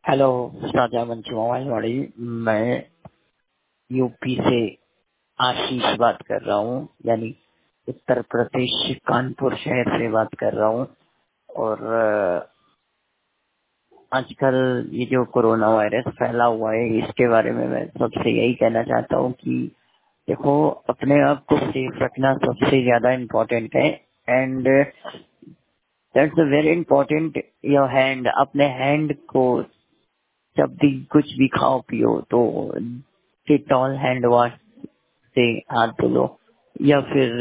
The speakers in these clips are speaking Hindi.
हेलो, राजा वंशी मोबाइल वाली। मैं यूपी से आशीष बात कर रहा हूँ, यानी उत्तर प्रदेश कानपुर शहर से बात कर रहा हूँ। और आजकल ये जो कोरोना वायरस फैला हुआ है, इसके बारे में मैं सबसे यही कहना चाहता हूँ कि देखो, अपने आप को सेफ रखना सबसे ज्यादा इम्पोर्टेंट है। And that's very important. Your hand, अपने हैंड को जब भी कुछ भी खाओ पियो तो डिटॉल हैंड वॉश से हाथ धो लो, या फिर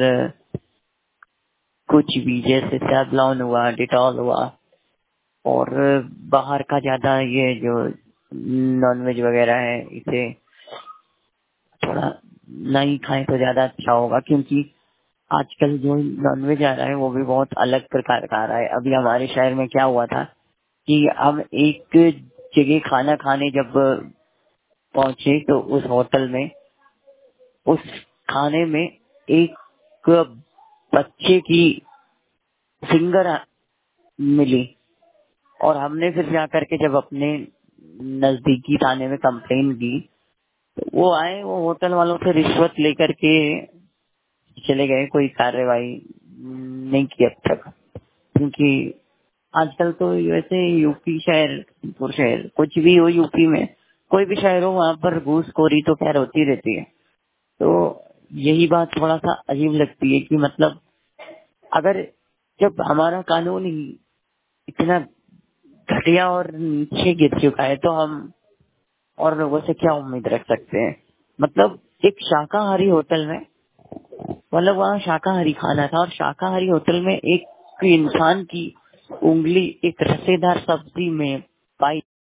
कुछ भी जैसे सैवलॉन हुआ, डिटॉल हुआ। और बाहर का ज्यादा ये जो नॉनवेज वगैरह है, इसे थोड़ा नहीं खाएं तो ज्यादा अच्छा होगा, क्योंकि आजकल जो नॉनवेज आ रहा है वो भी बहुत अलग प्रकार का आ रहा है। अभी हमारे शहर में क्या हुआ था कि हम एक जगह खाना खाने जब पहुंचे तो उस होटल में, उस खाने में एक बच्चे की फिंगर मिली। और हमने फिर जाकर के जब अपने नजदीकी थाने में कंप्लेन की, तो वो आए, वो होटल वालों से रिश्वत लेकर के चले गए। कोई कार्रवाई नहीं की अब तक, क्योंकि आजकल तो वैसे यूपी शहर, कानपुर शहर, कुछ भी हो यूपी में, कोई भी शहर हो, वहाँ पर घूसखोरी तो खैर होती रहती है। तो यही बात थोड़ा सा अजीब लगती है कि मतलब अगर जब हमारा कानून ही इतना घटिया और नीचे गिर चुका है, तो हम और लोगों से क्या उम्मीद रख सकते हैं। मतलब एक शाकाहारी होटल में, मतलब वहाँ शाकाहारी खाना था, और शाकाहारी होटल में एक इंसान की उंगली एक रसेदार सब्जी में पाई